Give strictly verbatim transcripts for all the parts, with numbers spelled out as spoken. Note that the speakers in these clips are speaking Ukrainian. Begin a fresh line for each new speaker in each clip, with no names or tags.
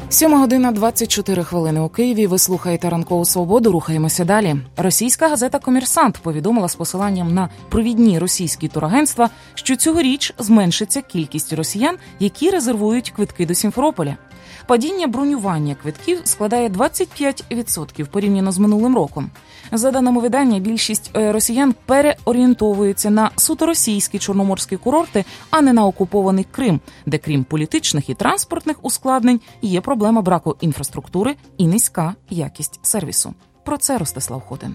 Сьома година двадцять чотири хвилини у Києві. Ви слухаєте «Ранкову свободу». Рухаємося далі. Російська газета «Комерсант» повідомила з посиланням на провідні російські турагентства, що цьогоріч зменшиться кількість росіян, які резервують квитки до Сімферополя. Падіння бронювання квитків складає двадцять п'ять відсотків порівняно з минулим роком. За даними видання, більшість росіян переорієнтовуються на суто російські чорноморські курорти, а не на окупований Крим, де крім політичних і транспортних ускладнень є проблема браку інфраструктури і низька якість сервісу. Про це Ростислав Хотин.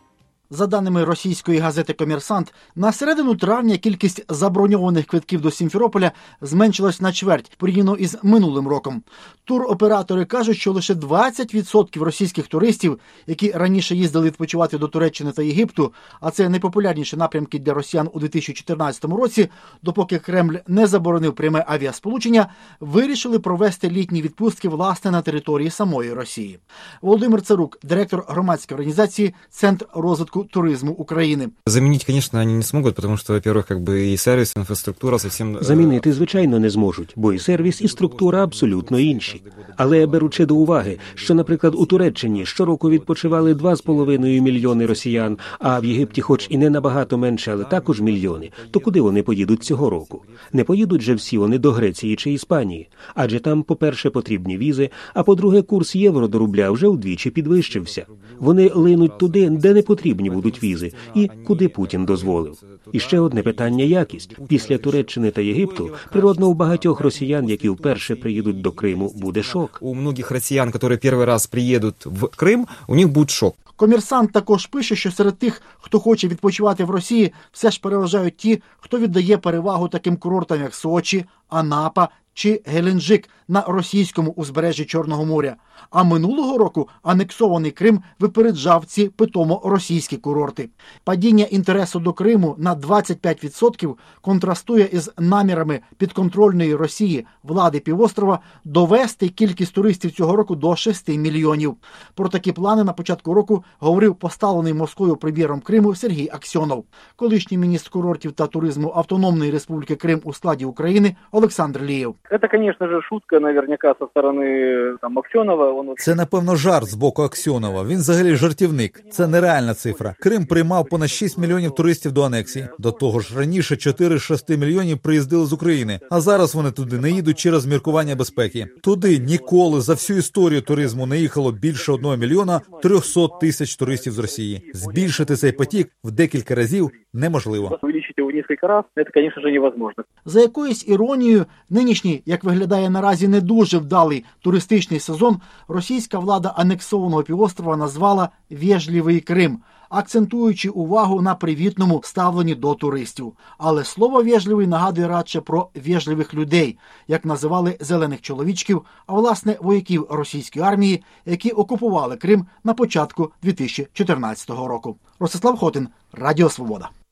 За даними російської газети «Комерсант», на середину травня кількість заброньованих квитків до Сімферополя зменшилась на чверть порівняно із минулим роком. Туроператори кажуть, що лише двадцять відсотків російських туристів, які раніше їздили відпочивати до Туреччини та Єгипту, а це найпопулярніші напрямки для росіян у дві тисячі чотирнадцятому році, допоки Кремль не заборонив пряме авіасполучення, вирішили провести літні відпустки власне на території самої Росії. Володимир Царук, директор громадської організації «Центр розвитку туризму України».
Заменить, конечно, они не смогут, потому что, во-первых, как бы и сервис, и инфраструктура совсем...
Замінити, звичайно, не зможуть, бо і сервіс, і структура абсолютно інші. Але беручи до уваги, що, наприклад, у Туреччині щороку відпочивали два з половиною мільйони росіян, а в Єгипті хоч і не набагато менше, але також мільйони, то куди вони поїдуть цього року? Не поїдуть же всі вони до Греції чи Іспанії. Адже там, по-перше, потрібні візи, а по-друге, курс євро до рубля вже вдвічі підвищився. Вони линуть туди, де не потрібні будуть візи, і куди Путін дозволив. І ще одне питання – якість. Після Туреччини та Єгипту, природно, у багатьох росіян, які вперше приїдуть до Криму, буде шок.
У многих росіян, які перший раз приїдуть в Крим, у них буде шок.
«Комерсант» також пише, що серед тих, хто хоче відпочивати в Росії, все ж переважають ті, хто віддає перевагу таким курортам, як Сочі, Анапа чи Геленджик на російському узбережжі Чорного моря. А минулого року анексований Крим випереджав ці питомо російські курорти. Падіння інтересу до Криму на двадцять п'ять відсотків контрастує із намірами підконтрольної Росії влади півострова довести кількість туристів цього року до шести мільйонів. Про такі плани на початку року говорив поставлений Москвою прем'єром Криму Сергій Аксьонов. Колишній міністр курортів та туризму Автономної Республіки Крим у складі України Олександр Лієв.
Це, звісно ж, шутка, наверняка, зі сторони там, Аксьонова.
Це, напевно, жарт з боку Аксьонова. Він взагалі жартівник. Це нереальна цифра. Крим приймав понад шість мільйонів туристів до анексії. До того ж, раніше чотири з шести мільйонів приїздили з України. А зараз вони туди не їдуть через міркування безпеки. Туди ніколи за всю історію туризму не їхало більше одного мільйона трьохсот тисяч туристів з Росії. Збільшити цей потік в декілька разів неможливо.
Увеличити його кілька разів – це, звісно ж, невозможно.
За якоюсь іронією, нинішній, як виглядає наразі, не дуже вдалий туристичний сезон російська влада анексованого півострова назвала «Вежливий Крим», акцентуючи увагу на привітному ставленні до туристів. Але слово «вежливий» нагадує радше про вежливих людей, як називали зелених чоловічків, а власне вояків російської армії, які окупували Крим на початку дві тисячі чотирнадцятого року. Ростислав Хотин, Радіо Свобода.